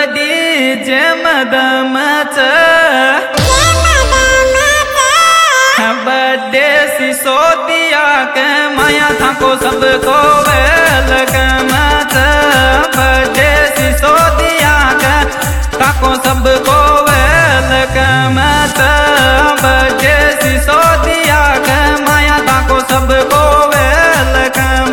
DJ मदमच birthday Sisodia के माया थाको सबको welcome birthday Sisodia के थाको सबको वेलकम बर्थडे सिसोदिया के माया थाको सबको वेलकम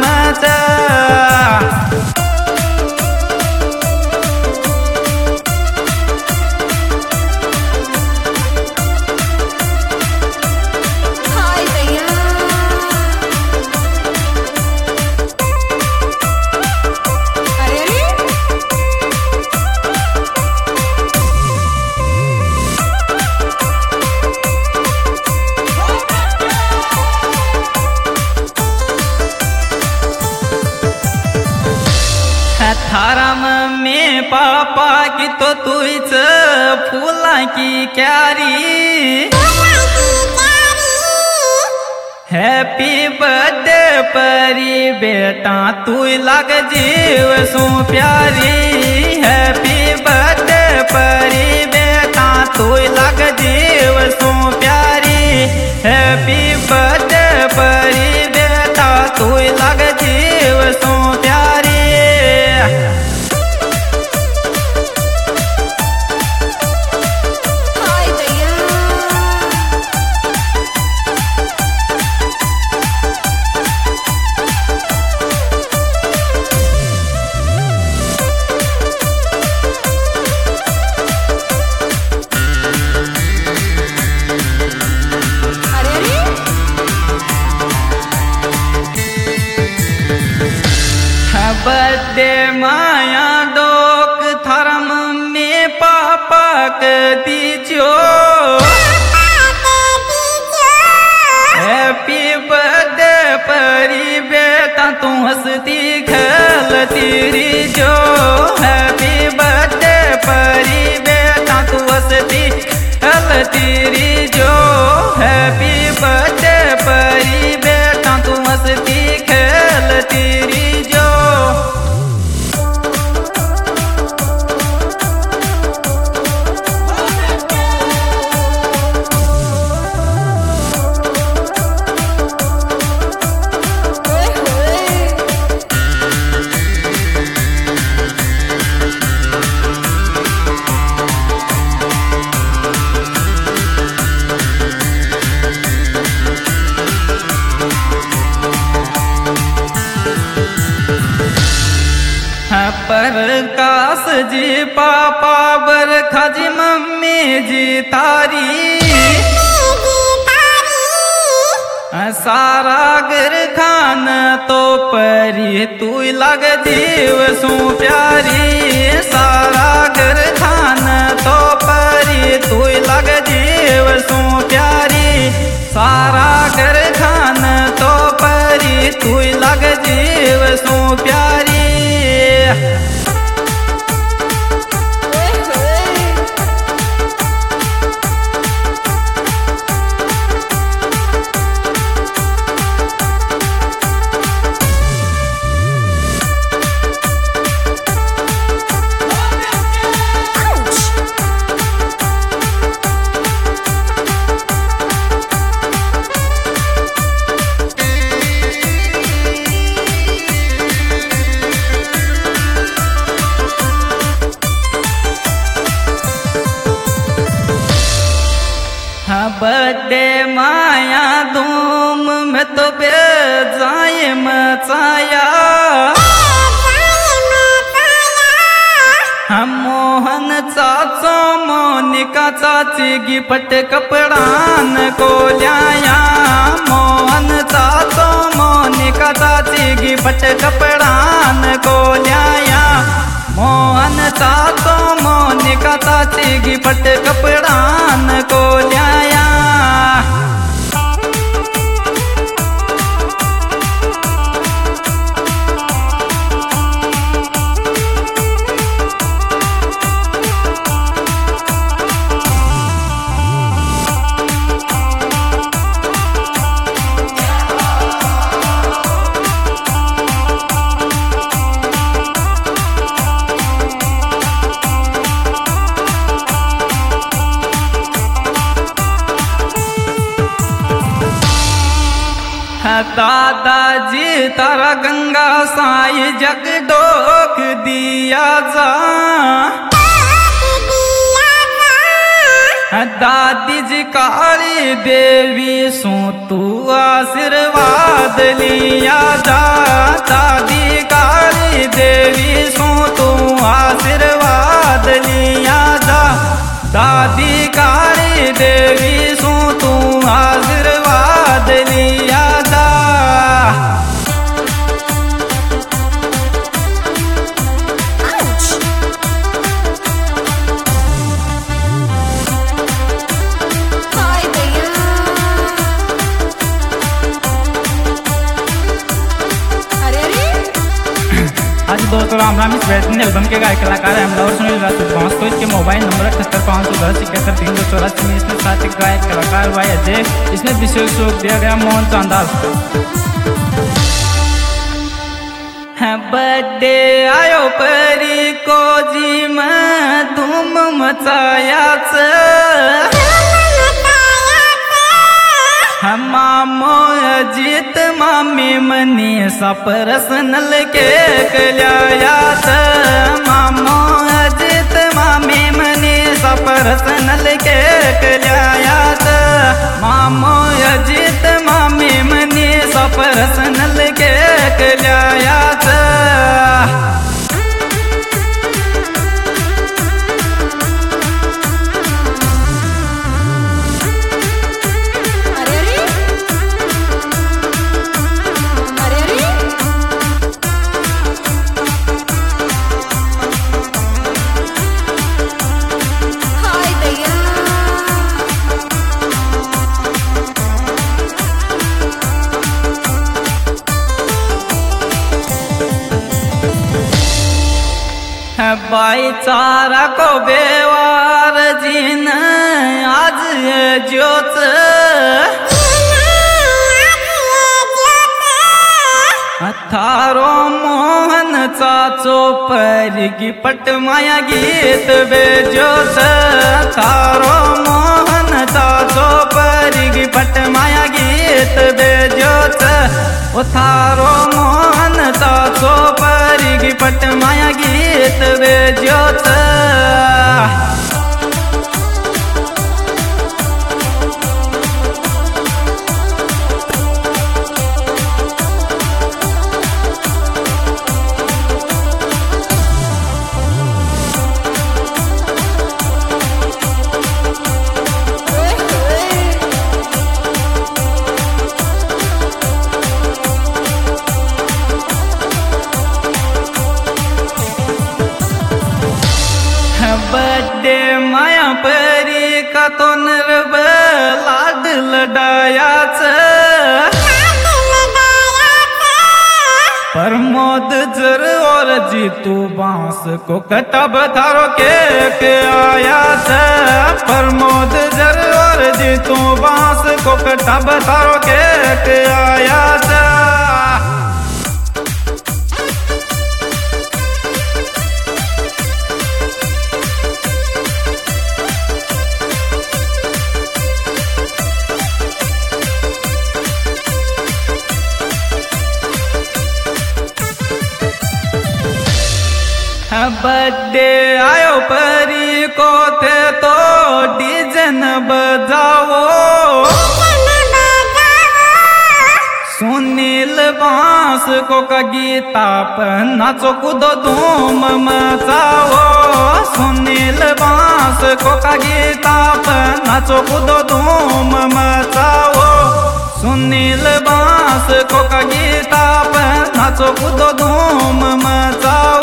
थारा मम्मी पापा की तो तुझ फूला की क्यारी हैप्पी बर्थडे परी बेटा तू लग जीव सो प्यारी हैप्पी बर्थडे परी बेटा तू लग जीव सो प्यारी हैप्पी बर्थडे परी बेटा तू लग जीव सो प्यारी बर्थडे माया डोक थारा मम्मी पापा के दीजो हैप्पी बर्थडे परी बेटा तू हंसती खेलती जो हैप्पी बर्थडे परी बेटा तू हंसती खेलती जो हैप्पी बर्थडे परी बेटा तू हंसती खेलती जो प्रकाश जी पापा बरखा जी मम्मी जी तारी सारा गर खान तो परी तू लग जीव सो प्यारी सारा गर खान तो परी तू लग जीव सो प्यारी सारा गर खान तो परी तू लग जीव सो प्यारी बर्थडे माया धूम में तो बेजाए मचाया हम मोहन चाचो मोनिका चाची गिफ्ट कपड़ान को लाया मोहन चाचो मोनिका चाची गिफ्ट कपड़ान को लाया मोहन चाचो मोनिका चाची गिफ्ट कपड़ान को लाया दादाजी तारा गंगा साई जग डोक दिया जा, दादी जी काली देवी सो तू आशीर्वाद लिया जा, दादी काली देवी सो तू आशीर्वाद लिया जा, दादी काली देवी सो तू आशीर्वाद लिया जा। आज दोस्तों राम राम, इस बेहतरीन एल्बम के गायक कलाकार है हमला और सुनील राजपूत। तो इसके मोबाइल नंबर 78,510,71,314 में इसमें साथ एक गायक कलाकार भाई अजय, इसमें विशेष शोक दिया गया मोहन चांदाल। बर्थडे आयो परी को जी में धूम मचायाच, मामो अजीत मामी मनी सा पर्सनल केक लायात, मामो अजीत मामी मनी सा पर्सनल केक लायात, मामो अजीत मामी मनी सा पर्सनल केक लायात। भाईचारा को बेवार जीन आज ज्योत, थारो मोहन चाचो परिगी पट माया गीत बेजोत, थारो मोहन चाचो परिगी पट माया गीत बेजोत, ओ थारो मोहन चाचो परिगी पट माया गीत बेजोत। बर्थडे माया परी का तो नरब लाड लडायाच, प्रमोद जर और जीतू बांस को कटब थारो केक आयाच, प्रमोद जर और जीतू बांस को कटब थारो केक आयाच। बर्थडे आयो परी को थे तो डीजे न बजाओ, सुनील बांस को का गीता पर नाचो कूदो धूम मचाओ, सुनील बांस को का गीता पर नाचो कूदो धूम मचाओ, सुनील बांस को का गीता पर नाचो कूदो धूम मचाओ।